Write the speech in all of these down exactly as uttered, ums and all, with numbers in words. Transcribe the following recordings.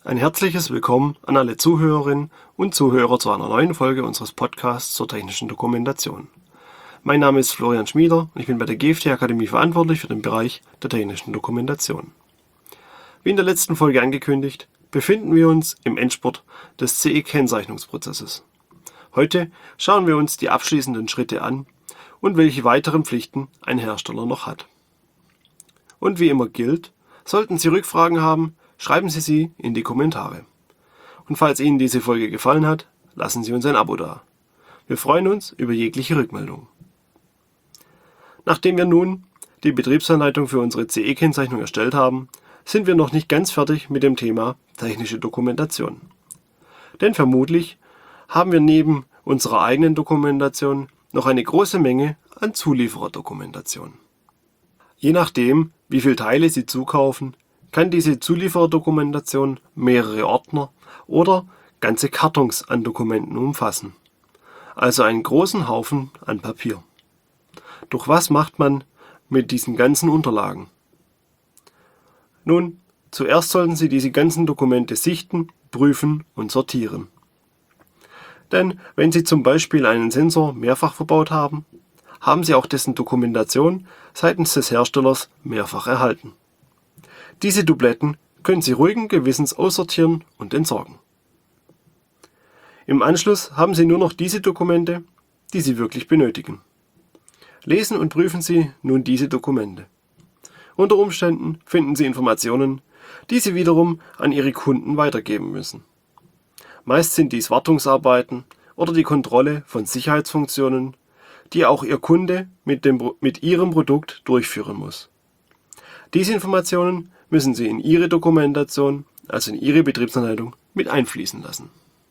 Ein herzliches Willkommen an alle Zuhörerinnen und Zuhörer zu einer neuen Folge unseres Podcasts zur technischen Dokumentation. Mein Name ist Florian Schmieder und ich bin bei der G F T Akademie verantwortlich für den Bereich der technischen Dokumentation. Wie in der letzten Folge angekündigt, befinden wir uns im Endspurt des C E-Kennzeichnungsprozesses. Heute schauen wir uns die abschließenden Schritte an und welche weiteren Pflichten ein Hersteller noch hat. Und wie immer gilt, sollten Sie Rückfragen haben, schreiben Sie sie in die Kommentare. Und falls Ihnen diese Folge gefallen hat, lassen Sie uns ein Abo da. Wir freuen uns über jegliche Rückmeldung. Nachdem wir nun die Betriebsanleitung für unsere C E-Kennzeichnung erstellt haben, sind wir noch nicht ganz fertig mit dem Thema technische Dokumentation. Denn vermutlich haben wir neben unserer eigenen Dokumentation noch eine große Menge an Zuliefererdokumentation. Je nachdem, wie viele Teile Sie zukaufen, kann diese Zuliefererdokumentation mehrere Ordner oder ganze Kartons an Dokumenten umfassen, also einen großen Haufen an Papier. Doch was macht man mit diesen ganzen Unterlagen? Nun, zuerst sollten Sie diese ganzen Dokumente sichten, prüfen und sortieren. Denn wenn Sie zum Beispiel einen Sensor mehrfach verbaut haben, haben Sie auch dessen Dokumentation seitens des Herstellers mehrfach erhalten. Diese Dubletten können Sie ruhigen Gewissens aussortieren und entsorgen. Im Anschluss haben Sie nur noch diese Dokumente, die Sie wirklich benötigen. Lesen und prüfen Sie nun diese Dokumente. Unter Umständen finden Sie Informationen, die Sie wiederum an Ihre Kunden weitergeben müssen. Meist sind dies Wartungsarbeiten oder die Kontrolle von Sicherheitsfunktionen, die auch Ihr Kunde mit, dem, mit Ihrem Produkt durchführen muss. Diese Informationen müssen Sie in Ihre Dokumentation, also in Ihre Betriebsanleitung, mit einfließen lassen.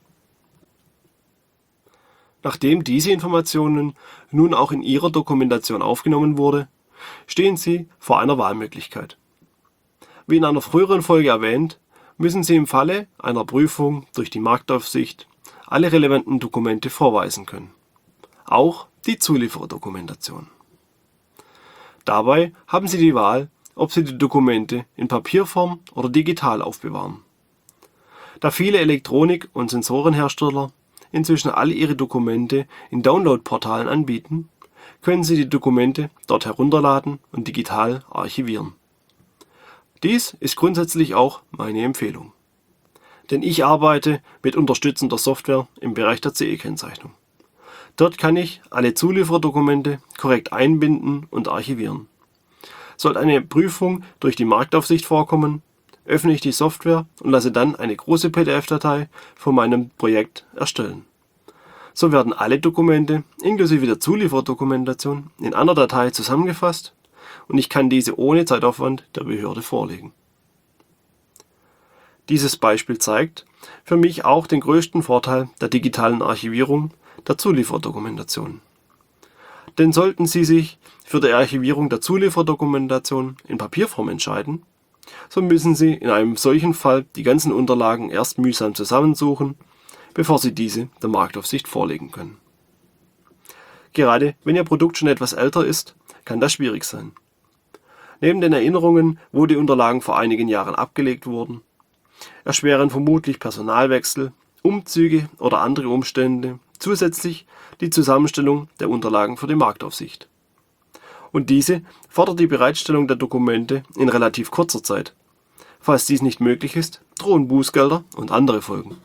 Nachdem diese Informationen nun auch in Ihrer Dokumentation aufgenommen wurde, stehen Sie vor einer Wahlmöglichkeit. Wie in einer früheren Folge erwähnt, müssen Sie im Falle einer Prüfung durch die Marktaufsicht alle relevanten Dokumente vorweisen können, auch die Zuliefererdokumentation. Dabei haben Sie die Wahl, ob Sie die Dokumente in Papierform oder digital aufbewahren. Da viele Elektronik- und Sensorenhersteller inzwischen alle ihre Dokumente in Download-Portalen anbieten, können Sie die Dokumente dort herunterladen und digital archivieren. Dies ist grundsätzlich auch meine Empfehlung. Denn ich arbeite mit unterstützender Software im Bereich der C E-Kennzeichnung. Dort kann ich alle Zuliefererdokumente korrekt einbinden und archivieren. Sollte eine Prüfung durch die Marktaufsicht vorkommen, öffne ich die Software und lasse dann eine große P D F-Datei von meinem Projekt erstellen. So werden alle Dokumente inklusive der Zuliefererdokumentation in einer Datei zusammengefasst und ich kann diese ohne Zeitaufwand der Behörde vorlegen. Dieses Beispiel zeigt für mich auch den größten Vorteil der digitalen Archivierung der Zuliefererdokumentation. Denn sollten Sie sich für die Archivierung der Zuliefererdokumentation in Papierform entscheiden, so müssen Sie in einem solchen Fall die ganzen Unterlagen erst mühsam zusammensuchen, bevor Sie diese der Marktaufsicht vorlegen können. Gerade wenn Ihr Produkt schon etwas älter ist, kann das schwierig sein. Neben den Erinnerungen, wo die Unterlagen vor einigen Jahren abgelegt wurden, erschweren vermutlich Personalwechsel, Umzüge oder andere Umstände zusätzlich die Zusammenstellung der Unterlagen für die Marktaufsicht. Und diese fordert die Bereitstellung der Dokumente in relativ kurzer Zeit. Falls dies nicht möglich ist, drohen Bußgelder und andere Folgen.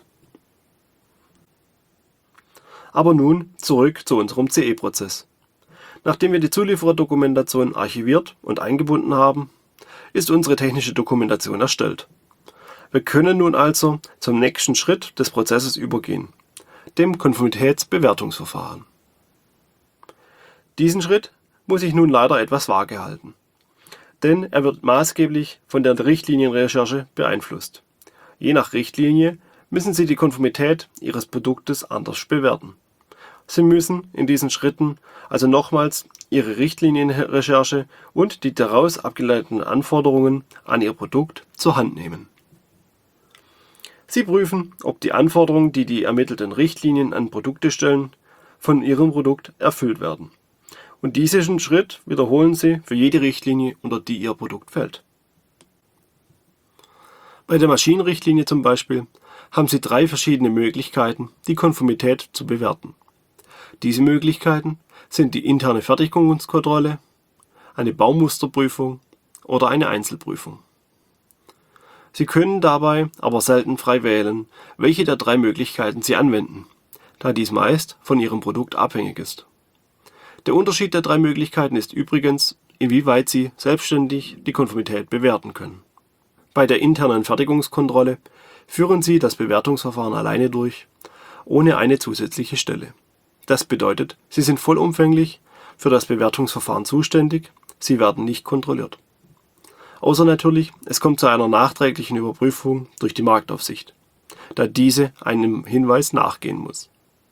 Aber nun zurück zu unserem C E-Prozess. Nachdem wir die Zuliefererdokumentation archiviert und eingebunden haben, ist unsere technische Dokumentation erstellt. Wir können nun also zum nächsten Schritt des Prozesses übergehen, dem Konformitätsbewertungsverfahren. Diesen Schritt muss ich nun leider etwas vage halten, denn er wird maßgeblich von der Richtlinienrecherche beeinflusst. Je nach Richtlinie müssen Sie die Konformität Ihres Produktes anders bewerten. Sie müssen in diesen Schritten also nochmals Ihre Richtlinienrecherche und die daraus abgeleiteten Anforderungen an Ihr Produkt zur Hand nehmen. Sie prüfen, ob die Anforderungen, die die ermittelten Richtlinien an Produkte stellen, von Ihrem Produkt erfüllt werden. Und diesen Schritt wiederholen Sie für jede Richtlinie, unter die Ihr Produkt fällt. Bei der Maschinenrichtlinie zum Beispiel haben Sie drei verschiedene Möglichkeiten, die Konformität zu bewerten. Diese Möglichkeiten sind die interne Fertigungskontrolle, eine Baumusterprüfung oder eine Einzelprüfung. Sie können dabei aber selten frei wählen, welche der drei Möglichkeiten Sie anwenden, da dies meist von Ihrem Produkt abhängig ist. Der Unterschied der drei Möglichkeiten ist übrigens, inwieweit Sie selbstständig die Konformität bewerten können. Bei der internen Fertigungskontrolle führen Sie das Bewertungsverfahren alleine durch, ohne eine zusätzliche Stelle. Das bedeutet, Sie sind vollumfänglich für das Bewertungsverfahren zuständig, Sie werden nicht kontrolliert. Außer natürlich, es kommt zu einer nachträglichen Überprüfung durch die Marktaufsicht, da diese einem Hinweis nachgehen muss.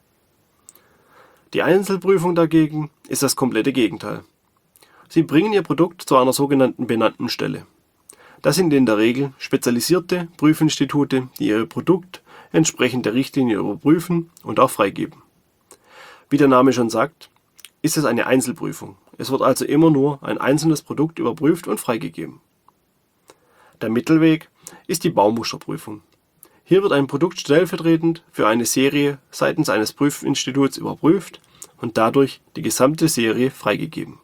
Die Einzelprüfung dagegen ist das komplette Gegenteil. Sie bringen Ihr Produkt zu einer sogenannten benannten Stelle. Das sind in der Regel spezialisierte Prüfinstitute, die Ihr Produkt entsprechend der Richtlinie überprüfen und auch freigeben. Wie der Name schon sagt, ist es eine Einzelprüfung. Es wird also immer nur ein einzelnes Produkt überprüft und freigegeben. Der Mittelweg ist die Baumusterprüfung. Hier wird ein Produkt stellvertretend für eine Serie seitens eines Prüfinstituts überprüft und dadurch die gesamte Serie freigegeben.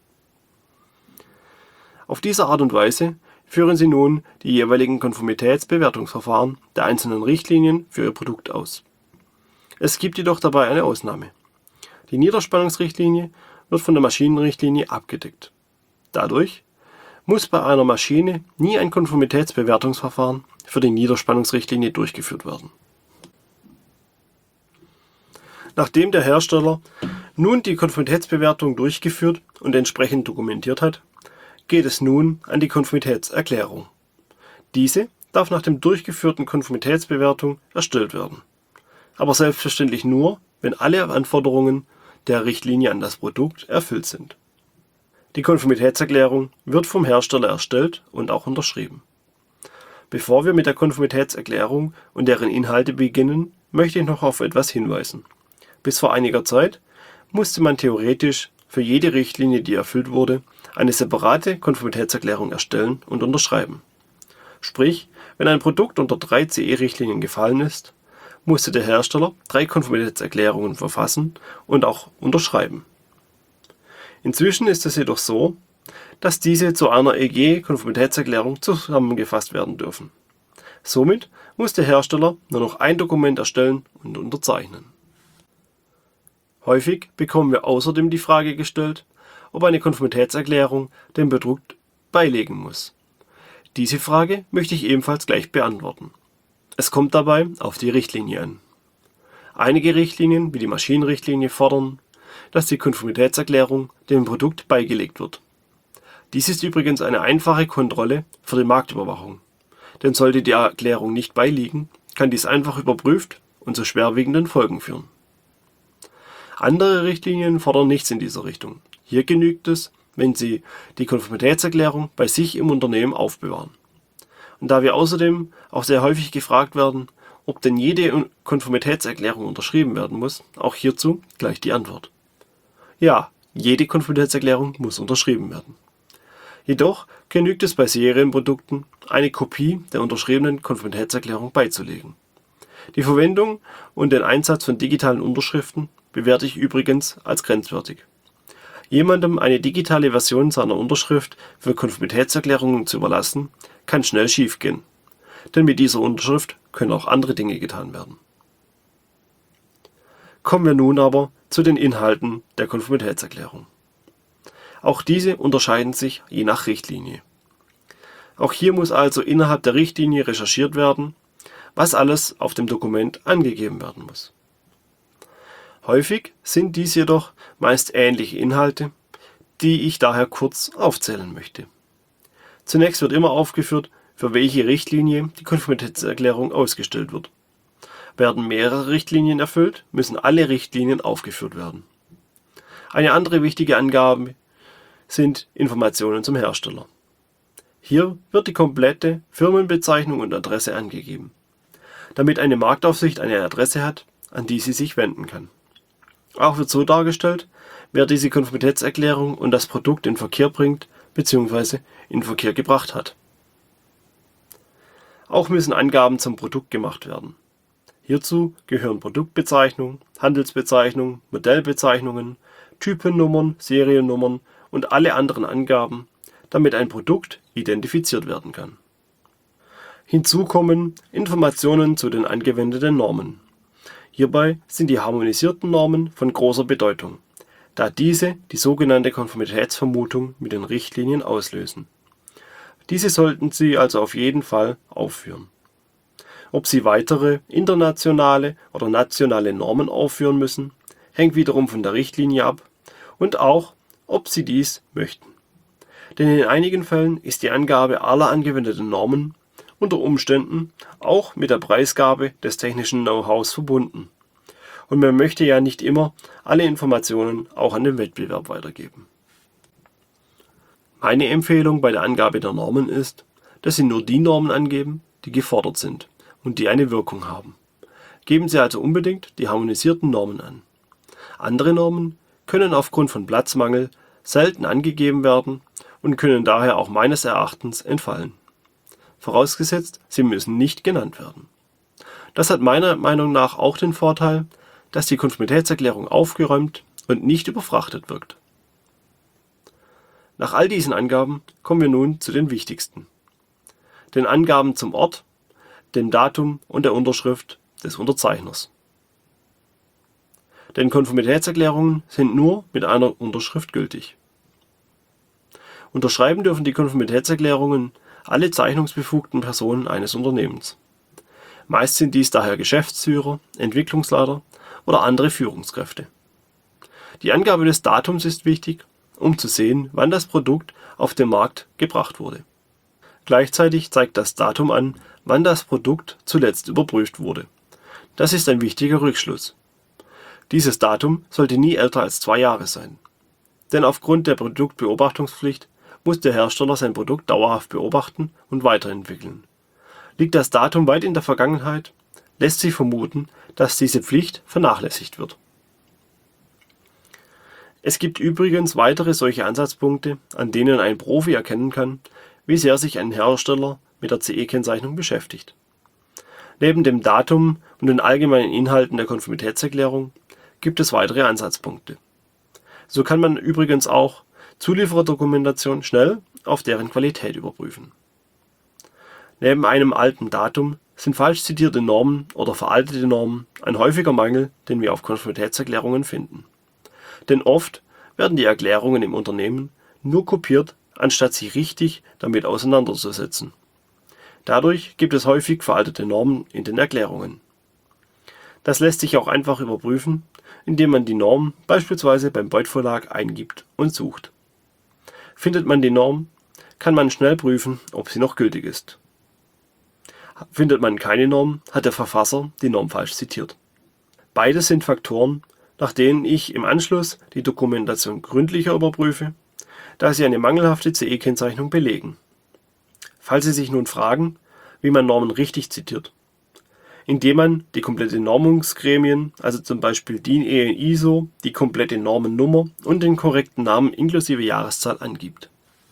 Auf diese Art und Weise führen Sie nun die jeweiligen Konformitätsbewertungsverfahren der einzelnen Richtlinien für Ihr Produkt aus. Es gibt jedoch dabei eine Ausnahme. Die Niederspannungsrichtlinie wird von der Maschinenrichtlinie abgedeckt. Dadurch muss bei einer Maschine nie ein Konformitätsbewertungsverfahren für die Niederspannungsrichtlinie durchgeführt werden. Nachdem der Hersteller nun die Konformitätsbewertung durchgeführt und entsprechend dokumentiert hat, geht es nun an die Konformitätserklärung. Diese darf nach dem durchgeführten Konformitätsbewertung erstellt werden, aber selbstverständlich nur, wenn alle Anforderungen der Richtlinie an das Produkt erfüllt sind. Die Konformitätserklärung wird vom Hersteller erstellt und auch unterschrieben. Bevor wir mit der Konformitätserklärung und deren Inhalte beginnen, möchte ich noch auf etwas hinweisen. Bis vor einiger Zeit musste man theoretisch für jede Richtlinie, die erfüllt wurde, eine separate Konformitätserklärung erstellen und unterschreiben. Sprich, wenn ein Produkt unter drei C E-Richtlinien gefallen ist, musste der Hersteller drei Konformitätserklärungen verfassen und auch unterschreiben. Inzwischen ist es jedoch so, dass diese zu einer E G-Konformitätserklärung zusammengefasst werden dürfen. Somit muss der Hersteller nur noch ein Dokument erstellen und unterzeichnen. Häufig bekommen wir außerdem die Frage gestellt, ob eine Konformitätserklärung dem Produkt beilegen muss. Diese Frage möchte ich ebenfalls gleich beantworten. Es kommt dabei auf die Richtlinie an. Einige Richtlinien, wie die Maschinenrichtlinie, fordern, dass die Konformitätserklärung dem Produkt beigelegt wird. Dies ist übrigens eine einfache Kontrolle für die Marktüberwachung, denn sollte die Erklärung nicht beiliegen, kann dies einfach überprüft und zu schwerwiegenden Folgen führen. Andere Richtlinien fordern nichts in dieser Richtung. Hier genügt es, wenn Sie die Konformitätserklärung bei sich im Unternehmen aufbewahren. Und da wir außerdem auch sehr häufig gefragt werden, ob denn jede Konformitätserklärung unterschrieben werden muss, auch hierzu gleich die Antwort. Ja, jede Konformitätserklärung muss unterschrieben werden. Jedoch genügt es bei Serienprodukten, eine Kopie der unterschriebenen Konformitätserklärung beizulegen. Die Verwendung und den Einsatz von digitalen Unterschriften bewerte ich übrigens als grenzwertig. Jemandem eine digitale Version seiner Unterschrift für Konformitätserklärungen zu überlassen, kann schnell schiefgehen, denn mit dieser Unterschrift können auch andere Dinge getan werden. Kommen wir nun aber zu den Inhalten der Konformitätserklärung. Auch diese unterscheiden sich je nach Richtlinie. Auch hier muss also innerhalb der Richtlinie recherchiert werden, was alles auf dem Dokument angegeben werden muss. Häufig sind dies jedoch meist ähnliche Inhalte, die ich daher kurz aufzählen möchte. Zunächst wird immer aufgeführt, für welche Richtlinie die Konformitätserklärung ausgestellt wird. Werden mehrere Richtlinien erfüllt, müssen alle Richtlinien aufgeführt werden. Eine andere wichtige Angabe sind Informationen zum Hersteller. Hier wird die komplette Firmenbezeichnung und Adresse angegeben, damit eine Marktaufsicht eine Adresse hat, an die sie sich wenden kann. Auch wird so dargestellt, wer diese Konformitätserklärung und das Produkt in Verkehr bringt bzw. in Verkehr gebracht hat. Auch müssen Angaben zum Produkt gemacht werden. Hierzu gehören Produktbezeichnung, Handelsbezeichnung, Modellbezeichnungen, Typennummern, Seriennummern und alle anderen Angaben, damit ein Produkt identifiziert werden kann. Hinzu kommen Informationen zu den angewendeten Normen. Hierbei sind die harmonisierten Normen von großer Bedeutung, da diese die sogenannte Konformitätsvermutung mit den Richtlinien auslösen. Diese sollten Sie also auf jeden Fall aufführen. Ob Sie weitere internationale oder nationale Normen aufführen müssen, hängt wiederum von der Richtlinie ab und auch, ob Sie dies möchten. Denn in einigen Fällen ist die Angabe aller angewendeten Normen unter Umständen auch mit der Preisgabe des technischen Know-hows verbunden. Und man möchte ja nicht immer alle Informationen auch an den Wettbewerb weitergeben. Meine Empfehlung bei der Angabe der Normen ist, dass Sie nur die Normen angeben, die gefordert sind und die eine Wirkung haben. Geben Sie also unbedingt die harmonisierten Normen an. Andere Normen können aufgrund von Platzmangel selten angegeben werden und können daher auch meines Erachtens entfallen. Vorausgesetzt, sie müssen nicht genannt werden. Das hat meiner Meinung nach auch den Vorteil, dass die Konformitätserklärung aufgeräumt und nicht überfrachtet wirkt. Nach all diesen Angaben kommen wir nun zu den wichtigsten: den Angaben zum Ort, dem Datum und der Unterschrift des Unterzeichners. Denn Konformitätserklärungen sind nur mit einer Unterschrift gültig. Unterschreiben dürfen die Konformitätserklärungen alle zeichnungsbefugten Personen eines Unternehmens. Meist sind dies daher Geschäftsführer, Entwicklungsleiter oder andere Führungskräfte. Die Angabe des Datums ist wichtig, um zu sehen, wann das Produkt auf den Markt gebracht wurde. Gleichzeitig zeigt das Datum an, wann das Produkt zuletzt überprüft wurde. Das ist ein wichtiger Rückschluss. Dieses Datum sollte nie älter als zwei Jahre sein. Denn aufgrund der Produktbeobachtungspflicht muss der Hersteller sein Produkt dauerhaft beobachten und weiterentwickeln. Liegt das Datum weit in der Vergangenheit, lässt sich vermuten, dass diese Pflicht vernachlässigt wird. Es gibt übrigens weitere solche Ansatzpunkte, an denen ein Profi erkennen kann, wie sehr sich ein Hersteller mit der C E-Kennzeichnung beschäftigt. Neben dem Datum und den allgemeinen Inhalten der Konformitätserklärung gibt es weitere Ansatzpunkte. So kann man übrigens auch Zuliefererdokumentation schnell auf deren Qualität überprüfen. Neben einem alten Datum sind falsch zitierte Normen oder veraltete Normen ein häufiger Mangel, den wir auf Konformitätserklärungen finden. Denn oft werden die Erklärungen im Unternehmen nur kopiert, anstatt sich richtig damit auseinanderzusetzen. Dadurch gibt es häufig veraltete Normen in den Erklärungen. Das lässt sich auch einfach überprüfen, indem man die Norm beispielsweise beim Beuth Verlag eingibt und sucht. Findet man die Norm, kann man schnell prüfen, ob sie noch gültig ist. Findet man keine Norm, hat der Verfasser die Norm falsch zitiert. Beides sind Faktoren, nach denen ich im Anschluss die Dokumentation gründlicher überprüfe, da sie eine mangelhafte C E-Kennzeichnung belegen. Falls Sie sich nun fragen, wie man Normen richtig zitiert: Indem man die komplette Normungsgremien, also zum Beispiel D I N, E N, I S O, die komplette Normennummer und den korrekten Namen inklusive Jahreszahl angibt.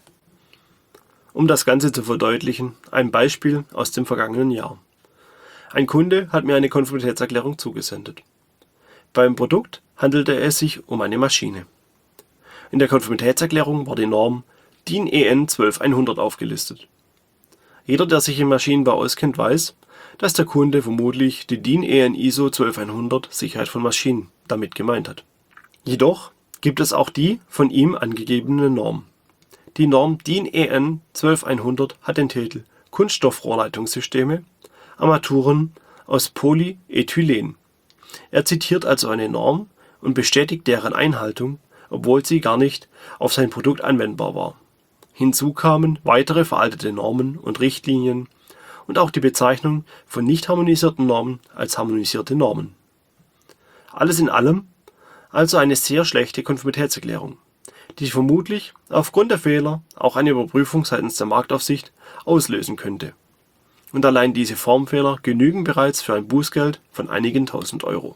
Um das Ganze zu verdeutlichen, ein Beispiel aus dem vergangenen Jahr. Ein Kunde hat mir eine Konformitätserklärung zugesendet. Beim Produkt handelte es sich um eine Maschine. In der Konformitätserklärung war die Norm D I N E N zwölf hundert aufgelistet. Jeder, der sich im Maschinenbau auskennt, weiß, dass der Kunde vermutlich die D I N E N I S O zwölf hundert Sicherheit von Maschinen damit gemeint hat. Jedoch gibt es auch die von ihm angegebene Norm. Die Norm D I N E N zwölf hundert hat den Titel Kunststoffrohrleitungssysteme, Armaturen aus Polyethylen. Er zitiert also eine Norm und bestätigt deren Einhaltung, obwohl sie gar nicht auf sein Produkt anwendbar war. Hinzu kamen weitere veraltete Normen und Richtlinien und auch die Bezeichnung von nicht harmonisierten Normen als harmonisierte Normen. Alles in allem also eine sehr schlechte Konformitätserklärung, die vermutlich aufgrund der Fehler auch eine Überprüfung seitens der Marktaufsicht auslösen könnte. Und allein diese Formfehler genügen bereits für ein Bußgeld von einigen tausend Euro.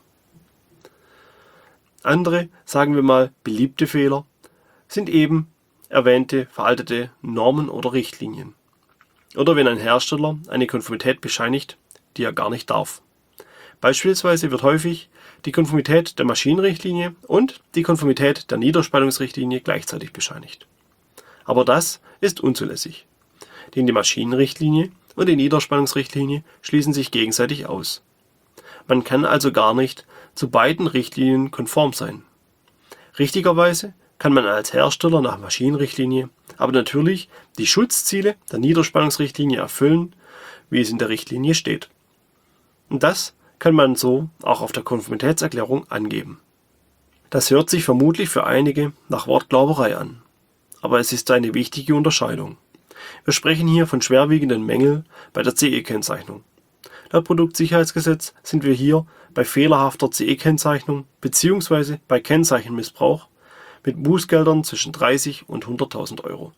Andere, sagen wir mal beliebte Fehler, sind eben erwähnte veraltete Normen oder Richtlinien. oder wenn ein Hersteller eine Konformität bescheinigt, die er gar nicht darf. Beispielsweise wird häufig die Konformität der Maschinenrichtlinie und die Konformität der Niederspannungsrichtlinie gleichzeitig bescheinigt. Aber das ist unzulässig, denn die Maschinenrichtlinie und die Niederspannungsrichtlinie schließen sich gegenseitig aus. Man kann also gar nicht zu beiden Richtlinien konform sein. Richtigerweise kann man als Hersteller nach Maschinenrichtlinie aber natürlich die Schutzziele der Niederspannungsrichtlinie erfüllen, wie es in der Richtlinie steht. Und das kann man so auch auf der Konformitätserklärung angeben. Das hört sich vermutlich für einige nach Wortglauberei an, aber es ist eine wichtige Unterscheidung. Wir sprechen hier von schwerwiegenden Mängeln bei der C E-Kennzeichnung. Laut Produktsicherheitsgesetz sind wir hier bei fehlerhafter C E-Kennzeichnung bzw. bei Kennzeichenmissbrauch mit Bußgeldern zwischen dreißig und hunderttausend Euro.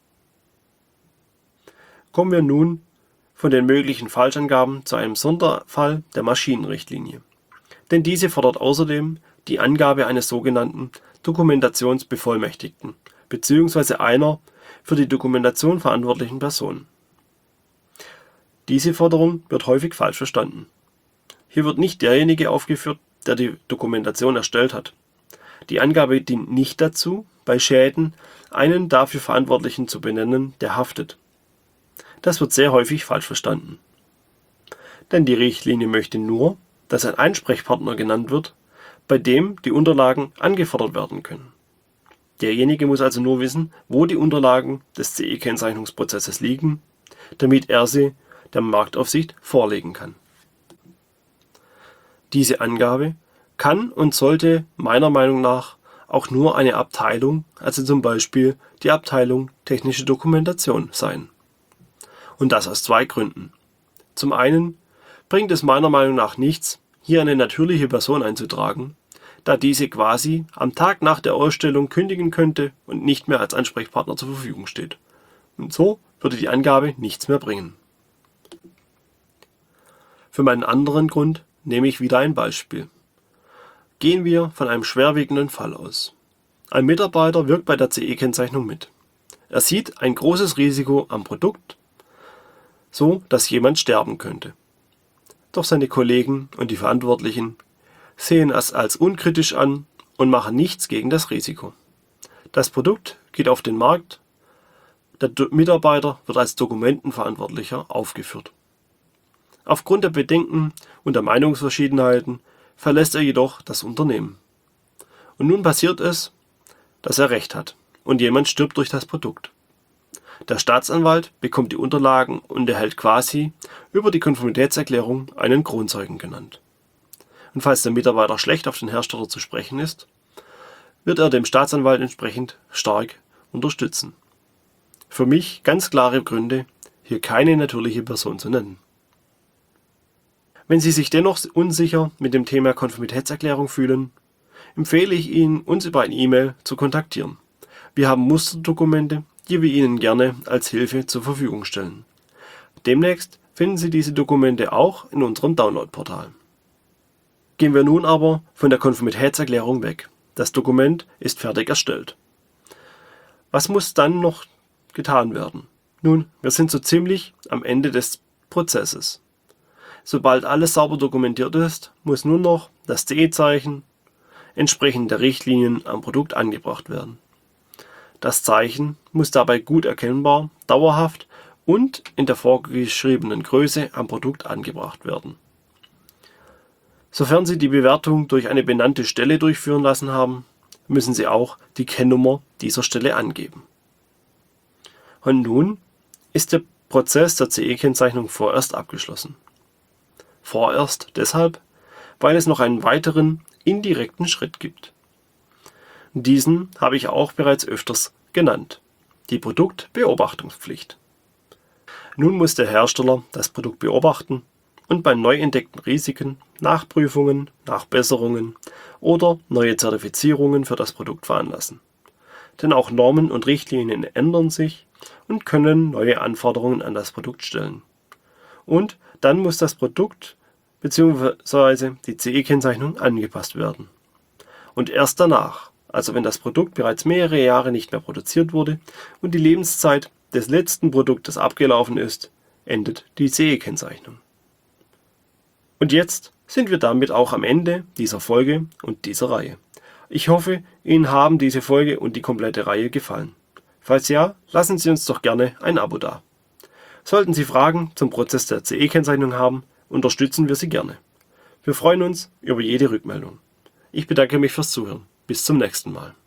Kommen wir nun von den möglichen Falschangaben zu einem Sonderfall der Maschinenrichtlinie. Denn diese fordert außerdem die Angabe eines sogenannten Dokumentationsbevollmächtigten bzw. einer für die Dokumentation verantwortlichen Person. Diese Forderung wird häufig falsch verstanden. Hier wird nicht derjenige aufgeführt, der die Dokumentation erstellt hat. Die Angabe dient nicht dazu, bei Schäden einen dafür Verantwortlichen zu benennen, der haftet. Das wird sehr häufig falsch verstanden. Denn die Richtlinie möchte nur, dass ein Ansprechpartner genannt wird, bei dem die Unterlagen angefordert werden können. Derjenige muss also nur wissen, wo die Unterlagen des C E-Kennzeichnungsprozesses liegen, damit er sie der Marktaufsicht vorlegen kann. Diese Angabe kann und sollte meiner Meinung nach auch nur eine Abteilung, also zum Beispiel die Abteilung Technische Dokumentation, sein. Und das aus zwei Gründen. Zum einen bringt es meiner Meinung nach nichts, hier eine natürliche Person einzutragen, da diese quasi am Tag nach der Ausstellung kündigen könnte und nicht mehr als Ansprechpartner zur Verfügung steht. Und so würde die Angabe nichts mehr bringen. Für meinen anderen Grund nehme ich wieder ein Beispiel. Gehen wir von einem schwerwiegenden Fall aus. Ein Mitarbeiter wirkt bei der C E-Kennzeichnung mit. Er sieht ein großes Risiko am Produkt, so dass jemand sterben könnte. Doch seine Kollegen und die Verantwortlichen sehen es als unkritisch an und machen nichts gegen das Risiko. Das Produkt geht auf den Markt, der Mitarbeiter wird als Dokumentenverantwortlicher aufgeführt. Aufgrund der Bedenken und der Meinungsverschiedenheiten verlässt er jedoch das Unternehmen. Und nun passiert es, dass er Recht hat und jemand stirbt durch das Produkt. Der Staatsanwalt bekommt die Unterlagen und erhält quasi über die Konformitätserklärung einen Kronzeugen genannt. Und falls der Mitarbeiter schlecht auf den Hersteller zu sprechen ist, wird er dem Staatsanwalt entsprechend stark unterstützen. Für mich ganz klare Gründe, hier keine natürliche Person zu nennen. Wenn Sie sich dennoch unsicher mit dem Thema Konformitätserklärung fühlen, empfehle ich Ihnen, uns über eine E-Mail zu kontaktieren. Wir haben Musterdokumente, die wir Ihnen gerne als Hilfe zur Verfügung stellen. Demnächst finden Sie diese Dokumente auch in unserem Download-Portal. Gehen wir nun aber von der Konformitätserklärung weg. Das Dokument ist fertig erstellt. Was muss dann noch getan werden? Nun, wir sind so ziemlich am Ende des Prozesses. Sobald alles sauber dokumentiert ist, muss nur noch das C E-Zeichen entsprechend der Richtlinien am Produkt angebracht werden. Das Zeichen muss dabei gut erkennbar, dauerhaft und in der vorgeschriebenen Größe am Produkt angebracht werden. Sofern Sie die Bewertung durch eine benannte Stelle durchführen lassen haben, müssen Sie auch die Kennnummer dieser Stelle angeben. Und nun ist der Prozess der C E-Kennzeichnung vorerst abgeschlossen. Vorerst deshalb, weil es noch einen weiteren indirekten Schritt gibt. Diesen habe ich auch bereits öfters genannt: die Produktbeobachtungspflicht. Nun muss der Hersteller das Produkt beobachten und bei neu entdeckten Risiken Nachprüfungen, Nachbesserungen oder neue Zertifizierungen für das Produkt veranlassen. Denn auch Normen und Richtlinien ändern sich und können neue Anforderungen an das Produkt stellen. Und dann muss das Produkt bzw. die C E-Kennzeichnung angepasst werden. Und erst danach, also wenn das Produkt bereits mehrere Jahre nicht mehr produziert wurde und die Lebenszeit des letzten Produktes abgelaufen ist, endet die C E-Kennzeichnung. Und jetzt sind wir damit auch am Ende dieser Folge und dieser Reihe. Ich hoffe, Ihnen haben diese Folge und die komplette Reihe gefallen. Falls ja, lassen Sie uns doch gerne ein Abo da. Sollten Sie Fragen zum Prozess der C E-Kennzeichnung haben, unterstützen wir Sie gerne. Wir freuen uns über jede Rückmeldung. Ich bedanke mich fürs Zuhören. Bis zum nächsten Mal.